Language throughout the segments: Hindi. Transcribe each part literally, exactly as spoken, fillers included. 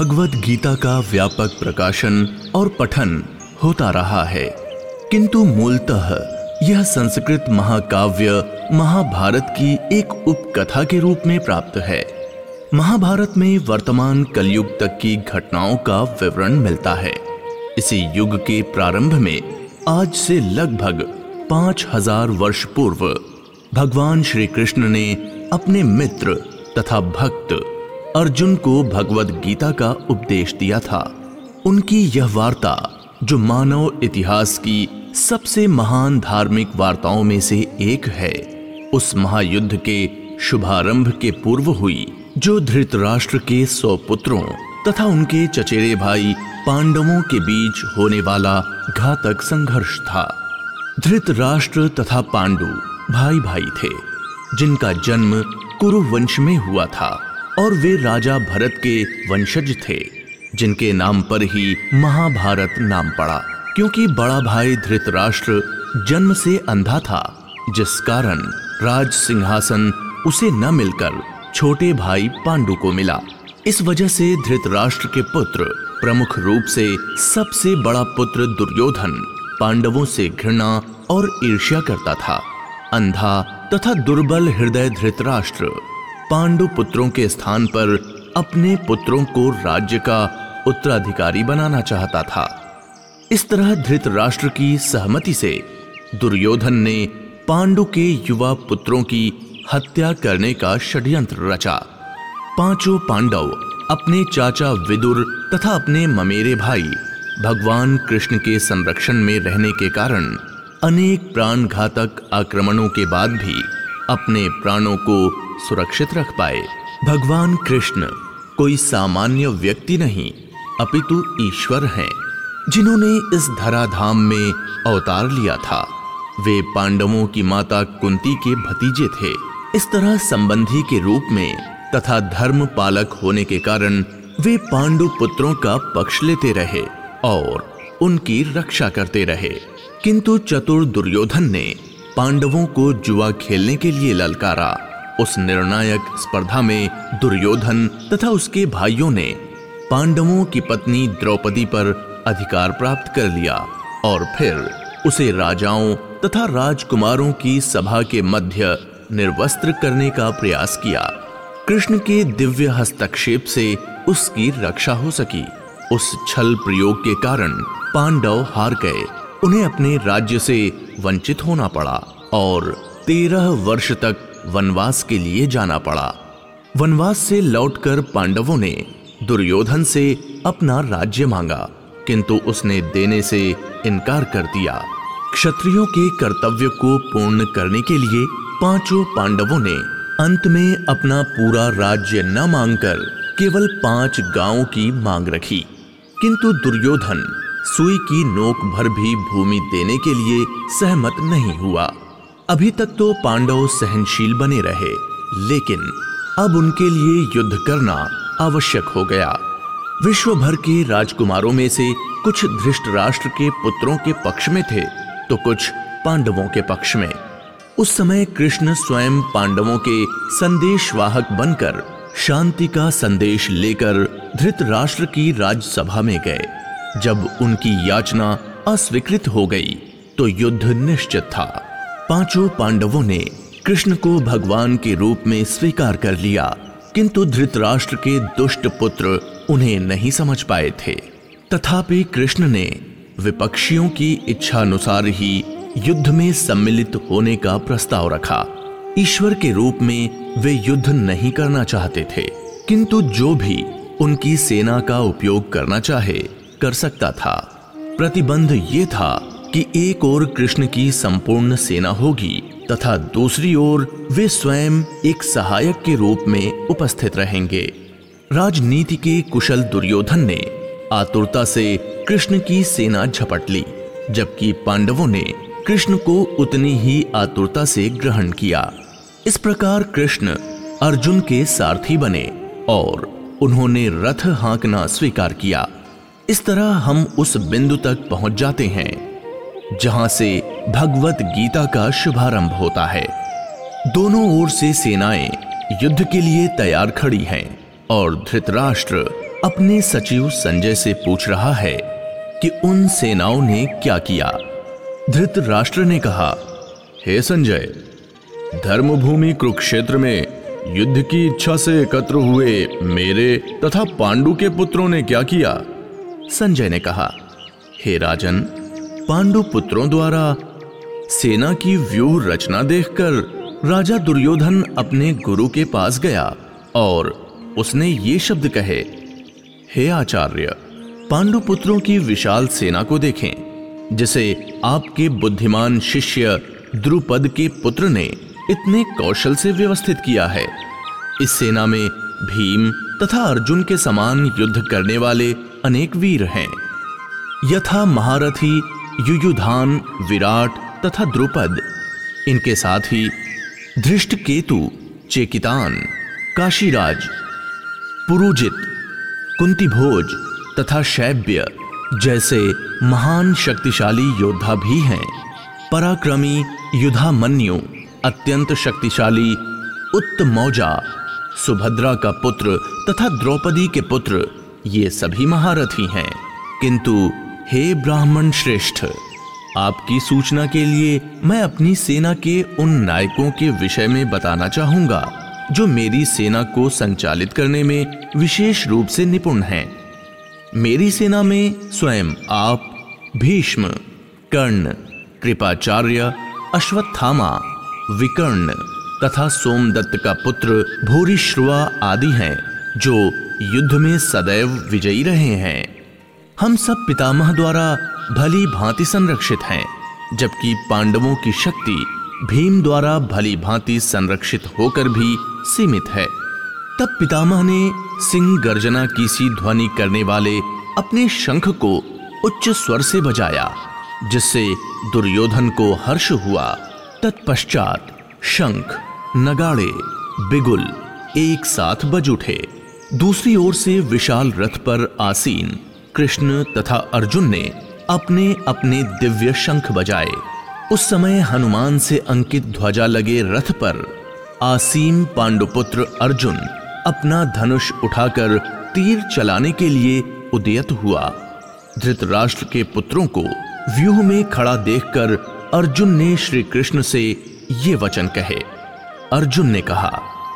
भगवत गीता का व्यापक प्रकाशन और पठन होता रहा है, किंतु मूलतः यह संस्कृत महाकाव्य महाभारत की एक उपकथा के रूप में प्राप्त है। महाभारत में वर्तमान कलयुग तक की घटनाओं का विवरण मिलता है। इसी युग के प्रारंभ में आज से लगभग पांच हजार वर्ष पूर्व भगवान श्री कृष्ण ने अपने मित्र तथा भक्त अर्जुन को भगवत गीता का उपदेश दिया था। उनकी यह वार्ता, जो मानव इतिहास की सबसे महान धार्मिक वार्ताओं में से एक है, उस महायुद्ध के शुभारंभ के पूर्व हुई, जो धृतराष्ट्र के सौ पुत्रों तथा उनके चचेरे भाई पांडवों के बीच होने वाला घातक संघर्ष था। धृतराष्ट्र तथा पांडु भाई भाई थे, जिनका जन्म कुरु वंश में हुआ था और वे राजा भरत के वंशज थे, जिनके नाम पर ही महाभारत नाम पड़ा, क्योंकि बड़ा भाई धृतराष्ट्र जन्म से अंधा था, जिस कारण राज सिंहासन उसे न मिलकर छोटे भाई पांडु को मिला। इस वजह से धृतराष्ट्र के पुत्र, प्रमुख रूप से सबसे बड़ा पुत्र दुर्योधन, पांडवों से घृणा और ईर्ष्या करता था। अंधा तथा दुर्बल हृदय धृतराष्ट्र पांडु पुत्रों के स्थान पर अपने पुत्रों को राज्य का उत्तराधिकारी बनाना चाहता था। इस तरह धृतराष्ट्र की सहमति से दुर्योधन ने पांडु के युवा पुत्रों की हत्या करने का षड्यंत्र रचा। पांचों पांडव अपने चाचा विदुर तथा अपने ममेरे भाई भगवान कृष्ण के संरक्षण में रहने के कारण अनेक प्राणघातक आक्रमणों के बाद भी अपने प्राणों को सुरक्षित रख पाए। भगवान कृष्ण कोई सामान्य व्यक्ति नहीं, अपितु ईश्वर हैं, जिन्होंने इस धराधाम में अवतार लिया था। वे पांडवों की माता कुंती के भतीजे थे। इस तरह संबंधी के रूप में तथा धर्म पालक होने के कारण वे पांडु पुत्रों का पक्ष लेते रहे और उनकी रक्षा करते रहे। किंतु चतुर दुर्योधन ने पांडवों को जुआ खेलने के लिए ललकारा। उस निर्णायक स्पर्धा में दुर्योधन तथा उसके भाइयों ने पांडवों की पत्नी द्रौपदी पर अधिकार प्राप्त कर लिया और फिर उसे राजाओं तथा राजकुमारों की सभा के मध्य निर्वस्त्र करने का प्रयास किया। कृष्ण के दिव्य हस्तक्षेप से उसकी रक्षा हो सकी। उस छल प्रयोग के कारण पांडव हार गए। उन्हें अपने राज्य से वंचित होना पड़ा और तेरह वर्ष तक वनवास के लिए जाना पड़ा। वनवास से लौटकर पांडवों ने दुर्योधन से अपना राज्य मांगा, किंतु उसने देने से इनकार कर दिया। क्षत्रियों के कर्तव्य को पूर्ण करने के लिए पांचों पांडवों ने अंत में अपना पूरा राज्य न मांगकर केवल पांच गांवों की मांग रखी। किंतु दुर्योधन सुई की नोक भर भी भूमि देने के लिए सहमत नहीं हुआ। अभी तक तो पांडव सहनशील बने रहे, लेकिन अब उनके लिए युद्ध करना आवश्यक हो गया। विश्व भर के राजकुमारों में से कुछ धृतराष्ट्र के पुत्रों के पक्ष में थे तो कुछ पांडवों के पक्ष में। उस समय कृष्ण स्वयं पांडवों के संदेशवाहक बनकर शांति का संदेश लेकर धृतराष्ट्र की राजसभा में गए। जब उनकी याचना अस्वीकृत हो गई तो युद्ध निश्चित था। पांचों पांडवों ने कृष्ण को भगवान के रूप में स्वीकार कर लिया, किंतु धृतराष्ट्र के दुष्ट पुत्र उन्हें नहीं समझ पाए थे। तथापि कृष्ण ने विपक्षियों की इच्छानुसार ही युद्ध में सम्मिलित होने का प्रस्ताव रखा। ईश्वर के रूप में वे युद्ध नहीं करना चाहते थे, किंतु जो भी उनकी सेना का उपयोग करना चाहे कर सकता था। प्रतिबंध ये था कि एक ओर कृष्ण की संपूर्ण सेना होगी तथा दूसरी ओर वे स्वयं एक सहायक के रूप में उपस्थित रहेंगे। राजनीति के कुशल दुर्योधन ने आतुरता से कृष्ण की सेना झपट ली, जबकि पांडवों ने कृष्ण को उतनी ही आतुरता से ग्रहण किया। इस प्रकार कृष्ण अर्जुन के सारथी बने और उन्होंने रथ हाँकना स्वीकार किया। इस तरह हम उस बिंदु तक पहुंच जाते हैं जहां से भगवत गीता का शुभारंभ होता है। दोनों ओर से सेनाएं युद्ध के लिए तैयार खड़ी हैं और धृतराष्ट्र अपने सचिव संजय से पूछ रहा है कि उन सेनाओं ने क्या किया। धृतराष्ट्र ने कहा, हे संजय, धर्मभूमि कुरुक्षेत्र में युद्ध की इच्छा से एकत्र हुए मेरे तथा पांडु के पुत्रों ने क्या किया? संजय ने कहा, हे राजन, पांडु पुत्रों द्वारा सेना की व्यूह रचना देखकर राजा दुर्योधन अपने गुरु के पास गया और उसने ये शब्द कहे, हे आचार्य, पांडु पुत्रों की विशाल सेना को देखें, जिसे आपके बुद्धिमान शिष्य द्रुपद के पुत्र ने इतने कौशल से व्यवस्थित किया है। इस सेना में भीम तथा अर्जुन के समान युद्ध करने वाले अनेक वीर हैं, यथा महारथी युयुधान, विराट तथा द्रुपद। इनके साथ ही धृष्टकेतु, चेकितान, काशीराज, पुरुजित, कुंतीभोज तथा शैब्य जैसे महान शक्तिशाली योद्धा भी हैं। पराक्रमी युधामन्यु, अत्यंत शक्तिशाली उत्तमौजा, सुभद्रा का पुत्र तथा द्रौपदी के पुत्र, ये सभी महारथी हैं। किंतु हे ब्राह्मण श्रेष्ठ, आपकी सूचना के लिए मैं अपनी सेना के उन नायकों के विषय में बताना चाहूंगा जो मेरी सेना को संचालित करने में विशेष रूप से निपुण हैं। मेरी सेना में स्वयं आप, भीष्म, कर्ण, कृपाचार्य, अश्वत्थामा, विकर्ण तथा सोमदत्त का पुत्र भूरिश्रवा आदि हैं, जो युद्ध में सदैव विजयी रहे हैं। हम सब पितामह द्वारा भली भांति संरक्षित हैं, जबकि पांडवों की शक्ति भीम द्वारा भली भांति संरक्षित होकर भी सीमित है। तब पितामह ने सिंह गर्जना की सी ध्वनि करने वाले अपने शंख को उच्च स्वर से बजाया, जिससे दुर्योधन को हर्ष हुआ। तत्पश्चात शंख, नगाड़े, बिगुल एक साथ बज उठे। दूसरी ओर से विशाल रथ पर आसीन कृष्ण तथा अर्जुन ने अपने अपने दिव्य शंख बजाए। उस समय हनुमान से अंकित ध्वजा लगे रथ पर आसीन पांडुपुत्र अर्जुन अपना धनुष उठाकर तीर चलाने के लिए उद्यत हुआ। धृतराष्ट्र के पुत्रों को व्यूह में खड़ा देखकर अर्जुन ने श्री कृष्ण से ये वचन कहे। अर्जुन ने कहा,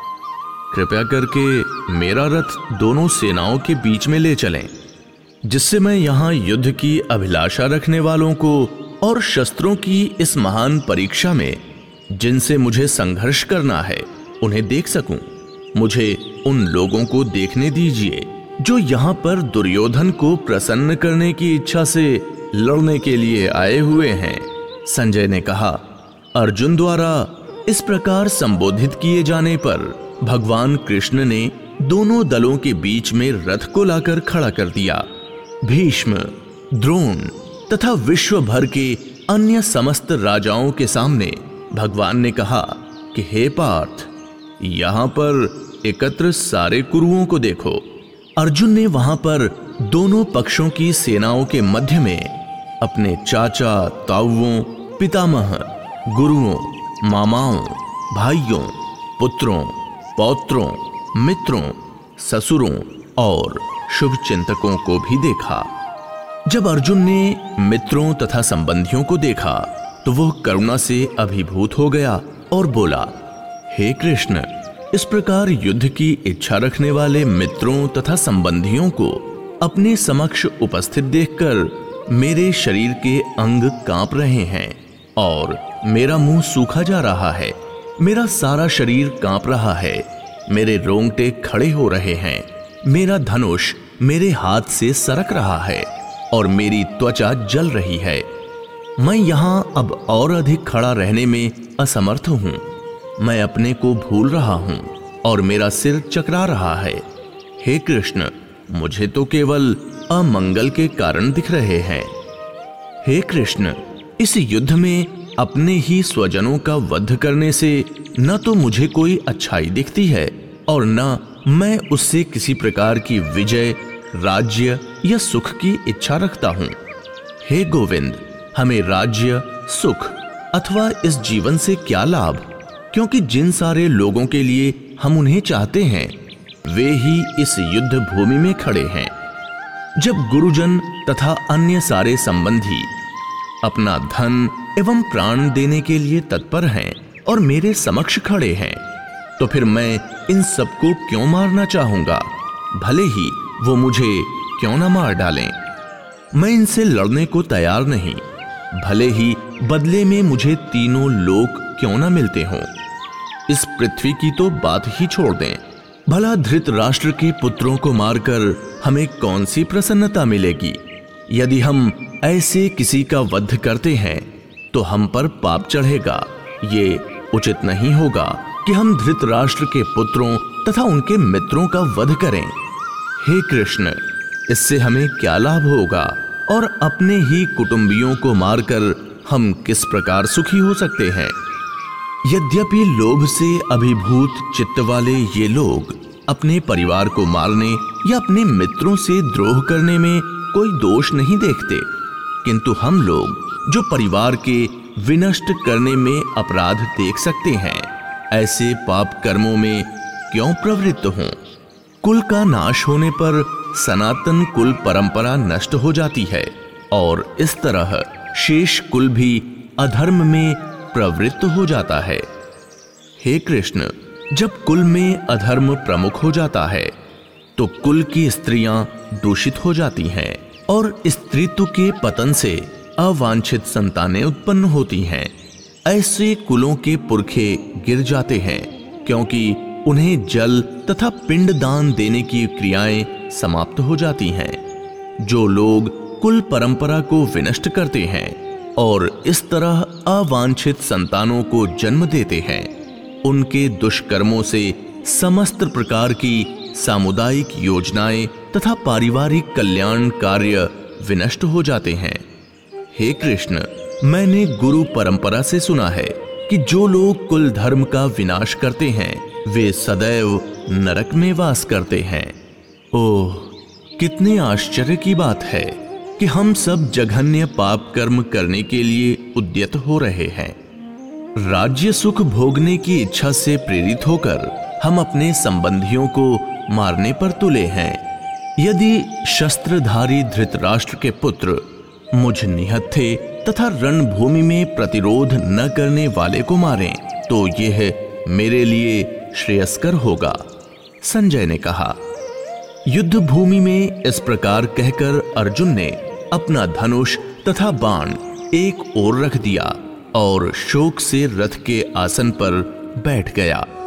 कृपया करके मेरा रथ दोनों सेनाओं के बीच में ले चलें, जिससे मैं यहां युद्ध की अभिलाषा रखने वालों को और शस्त्रों की इस महान परीक्षा में जिनसे मुझे संघर्ष करना है उन्हें देख सकूं। मुझे उन लोगों को देखने दीजिए जो यहां पर दुर्योधन को प्रसन्न करने की इच्छा से लड़ने के लिए आए हुए हैं। संजय ने कहा, अर्जुन द्वारा इस प्रकार संबोधित किए जाने पर भगवान कृष्ण ने दोनों दलों के बीच में रथ को लाकर खड़ा कर दिया। भीष्म, द्रोण तथा विश्व भर के अन्य समस्त राजाओं के सामने भगवान ने कहा कि हे पार्थ, यहां पर एकत्र सारे कुरुओं को देखो। अर्जुन ने वहां पर दोनों पक्षों की सेनाओं के मध्य में अपने चाचा, ताऊओं, पितामह, गुरुओं, मामाओं, भाइयों, पुत्रों, पौत्रों, मित्रों, ससुरों और शुभचिंतकों को भी देखा। जब अर्जुन ने मित्रों तथा संबंधियों को देखा तो वह करुणा से अभिभूत हो गया और बोला, हे कृष्ण, इस प्रकार युद्ध की इच्छा रखने वाले मित्रों तथा संबंधियों को अपने समक्ष उपस्थित देखकर मेरे शरीर के अंग कांप रहे हैं और मेरा मुंह सूखा जा रहा है। मेरा सारा शरीर कांप रहा है, मेरे रोंगटे खड़े हो रहे हैं, मेरा धनुष मेरे हाथ से सरक रहा है और मेरी त्वचा जल रही है। मैं यहां अब और अधिक खड़ा रहने में असमर्थ हूं। मैं अपने को भूल रहा हूं और मेरा सिर चकरा रहा है। हे कृष्ण, मुझे तो केवल अमंगल के कारण दिख रहे हैं। हे कृष्ण, इस युद्ध में अपने ही स्वजनों का वध करने से न तो मुझे कोई अच्छाई दिखती है और न मैं उससे किसी प्रकार की विजय, राज्य या सुख की इच्छा रखता हूं। हे गोविंद, हमें राज्य, सुख अथवा इस जीवन से क्या लाभ, क्योंकि जिन सारे लोगों के लिए हम उन्हें चाहते हैं वे ही इस युद्ध भूमि में खड़े हैं। जब गुरुजन तथा अन्य सारे संबंधी अपना धन एवं प्राण देने के लिए तत्पर हैं और मेरे समक्ष खड़े हैं, तो फिर मैं इन सबको क्यों मारना चाहूंगा, भले ही वो मुझे क्यों ना मार डालें। मैं इनसे लड़ने को तैयार नहीं, भले ही बदले में मुझे तीनों लोक क्यों ना मिलते हों। इस पृथ्वी की तो बात ही छोड़ दें, भला धृतराष्ट्र के पुत्रों को मारकर हमें कौन सी प्रसन्नता मिलेगी। यदि हम ऐसे किसी का वध करते हैं तो हम पर पाप चढ़ेगा। ये उचित नहीं होगा कि हम धृतराष्ट्र के पुत्रों तथा उनके मित्रों का वध करें। हे कृष्ण, इससे हमें क्या लाभ होगा और अपने ही कुटुंबियों को मारकर हम किस प्रकार सुखी हो सकते हैं। यद्यपि लोभ से अभिभूत चित्त वाले ये लोग अपने परिवार को मारने या अपने मित्रों से द्रोह करने में कोई दोष नहीं देखते, किंतु हम लोग जो परिवार के विनष्ट करने में अपराध देख सकते हैं, ऐसे पाप कर्मों में क्यों प्रवृत्त हों। कुल का नाश होने पर सनातन कुल परंपरा नष्ट हो जाती है और इस तरह शेष कुल भी अधर्म में प्रवृत्त हो जाता है। हे कृष्ण, जब कुल में अधर्म प्रमुख हो जाता है तो कुल की स्त्रियां दूषित हो जाती हैं और स्त्रीत्व के पतन से अवांछित संतानें उत्पन्न होती हैं। ऐसे कुलों के पुरखे गिर जाते हैं क्योंकि उन्हें जल तथा पिंड दान देने की क्रियाएं समाप्त हो जाती हैं। जो लोग कुल परंपरा को विनष्ट करते हैं और इस तरह अवांछित संतानों को जन्म देते हैं, उनके दुष्कर्मों से समस्त प्रकार की सामुदायिक योजनाएं तथा पारिवारिक कल्याण कार्य विनष्ट हो जाते हैं। हे कृष्ण, मैंने गुरु परंपरा से सुना है कि जो लोग कुल धर्म का विनाश करते हैं वे सदैव नरक में वास करते हैं। ओह, कितने आश्चर्य की बात है कि हम सब जघन्य पाप कर्म करने के लिए उद्यत हो रहे हैं। राज्य सुख भोगने की इच्छा से प्रेरित होकर हम अपने संबंधियों को मारने पर तुले हैं। यदि शस्त्रधारी धृतराष्ट्र के पुत्र मुझ निहत्थे तथा रणभूमि में प्रतिरोध न करने वाले को मारें तो यह मेरे लिए श्रेयस्कर होगा। संजय ने कहा। युद्ध भूमि में इस प्रकार कहकर अर्जुन ने अपना धनुष तथा बाण एक ओर रख दिया और शोक से रथ के आसन पर बैठ गया।